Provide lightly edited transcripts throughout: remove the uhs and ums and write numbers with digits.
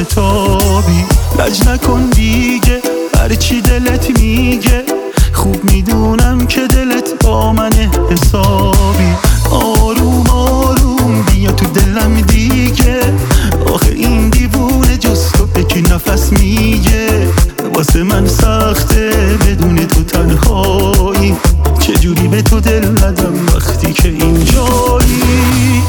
کتابی. لج نکن دیگه هرچی دلت میگه، خوب میدونم که دلت با من حسابی. آروم آروم بیا تو دلم دیگه، آخه این دیوونه جز تو به کی نفس میگه. واسه من سخته بدون تو تنهایی، چجوری به تو دل ندم وقتی که اینجایی.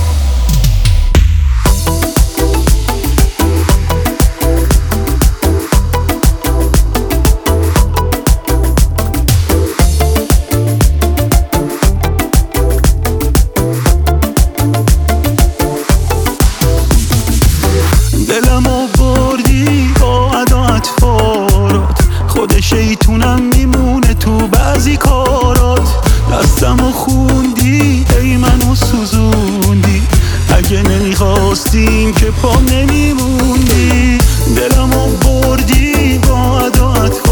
دلمو بردی با ادا اطفارات، خود شیطونم میمونه تو بعضی کارات. دستمو خوندی ای منو سوزوندی، اگه نمیخواستیم که پام نمیموندی. دلمو بردی با ادا اطفارات،